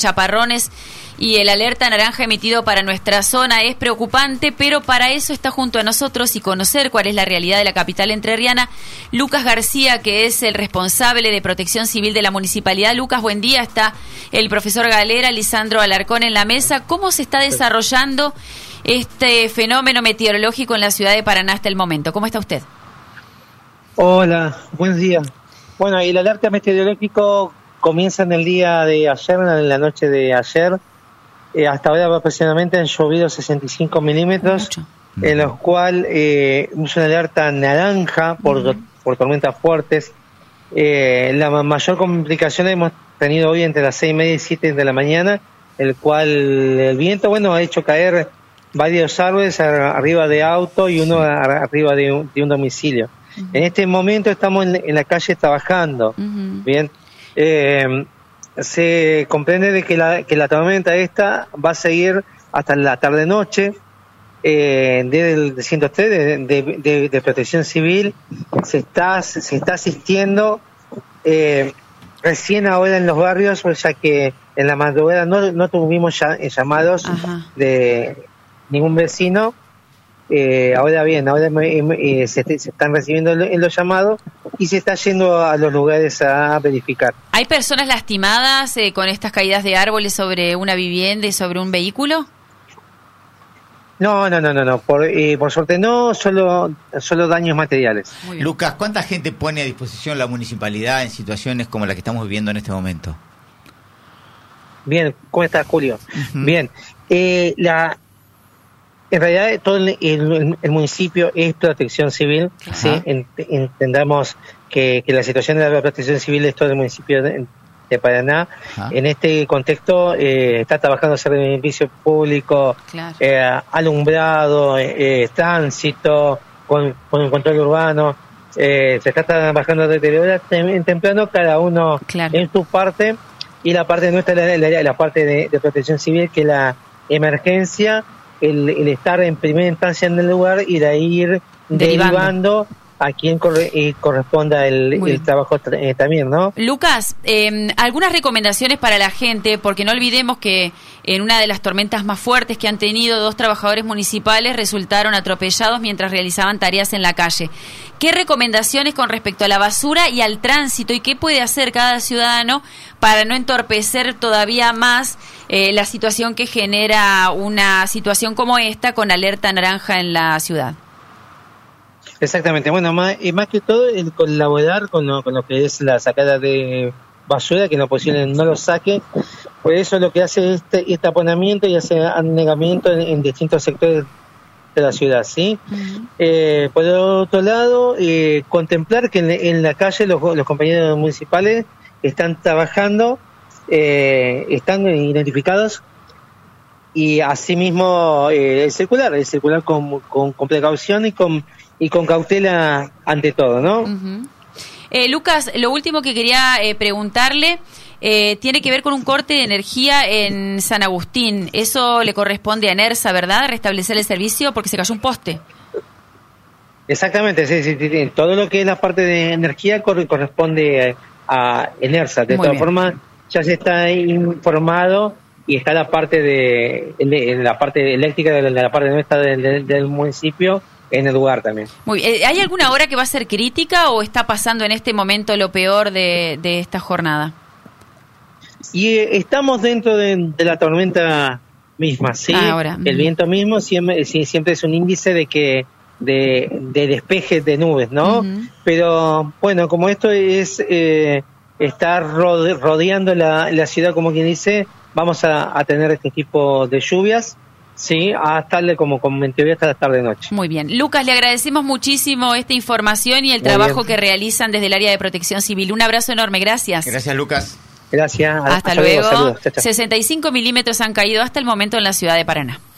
chaparrones y el alerta naranja emitido para nuestra zona es preocupante, pero para eso está junto a nosotros y conocer cuál es la realidad de la capital entrerriana, Lucas García, que es el responsable de Protección Civil de la Municipalidad. Lucas, buen día. Está el profesor Galera, Lisandro Alarcón en la mesa. ¿Cómo se está desarrollando este fenómeno meteorológico en la ciudad de Paraná hasta el momento? ¿Cómo está usted? Hola, buenos días. Bueno, el alerta meteorológico comienza en el día de ayer, en la noche de ayer. Hasta ahora aproximadamente han llovido 65 milímetros, en los cuales es una alerta naranja por tormentas fuertes. La mayor complicación hemos tenido hoy entre las 6:30 y 7 de la mañana, el cual el viento, ha hecho caer varios árboles arriba de auto y uno arriba de un domicilio. En este momento estamos en la calle trabajando, bien. Se comprende de que la tormenta esta va a seguir hasta la tarde-noche. Desde el 103 de Protección Civil se está asistiendo recién ahora en los barrios, ya que en la madrugada no tuvimos llamados de ningún vecino. Ahora se están recibiendo los llamados y se está yendo a los lugares a verificar. ¿Hay personas lastimadas con estas caídas de árboles sobre una vivienda y sobre un vehículo? No. Por suerte no, solo daños materiales. Lucas, ¿cuánta gente pone a disposición la municipalidad en situaciones como la que estamos viviendo en este momento? Bien, ¿cómo estás, Julio? Bien, en realidad todo el municipio es Protección Civil, ¿sí? Entendamos que la situación de la Protección Civil es todo el municipio de Paraná. En este contexto está trabajando servicio público, alumbrado, tránsito, con control urbano. Se está trabajando desde hora temprano, cada uno en su parte, y la parte nuestra, la parte de Protección Civil, que es la emergencia, el estar en primera instancia en el lugar y de ahí ir derivando a quien corresponda el trabajo también, ¿no? Lucas, algunas recomendaciones para la gente, porque no olvidemos que en una de las tormentas más fuertes que han tenido, 2 trabajadores municipales resultaron atropellados mientras realizaban tareas en la calle. ¿Qué recomendaciones con respecto a la basura y al tránsito, y qué puede hacer cada ciudadano para no entorpecer todavía más la situación que genera una situación como esta con alerta naranja en la ciudad? Exactamente, más que todo el colaborar con lo que es la sacada de basura, que en lo posible no lo saque. Por eso lo que hace este taponamiento y hace anegamiento en distintos sectores de la ciudad, ¿sí? Por otro lado, contemplar que en la calle los compañeros municipales están trabajando, están identificados, y asimismo circular con precaución y con cautela ante todo, ¿no? Lucas, lo último que quería preguntarle tiene que ver con un corte de energía en San Agustín. Eso le corresponde a ENERSA, ¿verdad? Restablecer el servicio porque se cayó un poste. Exactamente, sí. Todo lo que es la parte de energía corresponde a ENERSA. De todas formas, ya se está informado y está la parte la parte eléctrica de la parte nuestra del municipio en el lugar también. Muy bien. ¿Hay alguna hora que va a ser crítica o está pasando en este momento lo peor de esta jornada? Y estamos dentro de la tormenta misma, ¿sí? El viento mismo siempre es un índice de despeje de nubes, ¿no? Pero bueno, como esto es estar rodeando la ciudad, como quien dice, vamos a tener este tipo de lluvias. Sí, hasta como comenté, hasta la tarde-noche. Muy bien. Lucas, le agradecemos muchísimo esta información y el trabajo que realizan desde el área de Protección Civil. Un abrazo enorme, gracias. Gracias, Lucas. Gracias. Hasta luego. 65 milímetros han caído hasta el momento en la ciudad de Paraná.